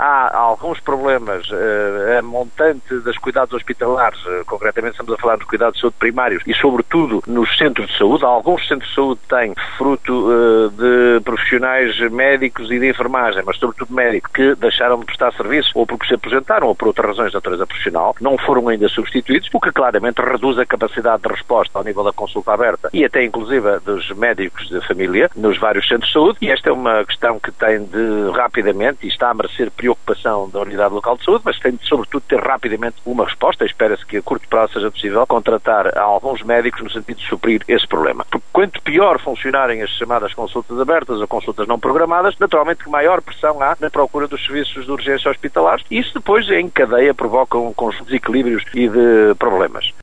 há alguns problemas, a montante dos cuidados hospitalares, concretamente estamos a falar dos cuidados de saúde primários e sobretudo nos centros de saúde. Alguns centros de saúde têm fruto de profissionais médicos e de enfermagem, mas sobretudo médicos que deixaram de prestar serviço ou porque se aposentaram ou por outras razões de natureza profissional, não foram ainda substituídos, o que claramente reduz a capacidade de resposta ao nível da consulta aberta e até inclusive dos médicos de família nos vários centros de saúde, e esta é uma questão que tem de rapidamente, e está a merecer preocupação da Unidade Local de Saúde, mas tem de sobretudo ter rapidamente uma resposta. Espera-se que a curto prazo seja possível contratar alguns médicos no sentido de suprir esse problema. Porque quanto pior funcionarem as chamadas consultas abertas ou consultas não programadas, naturalmente que maior pressão há na procura dos serviços de urgência hospitalares, e isso depois em cadeia provoca um conjunto de desequilíbrios e de problemas.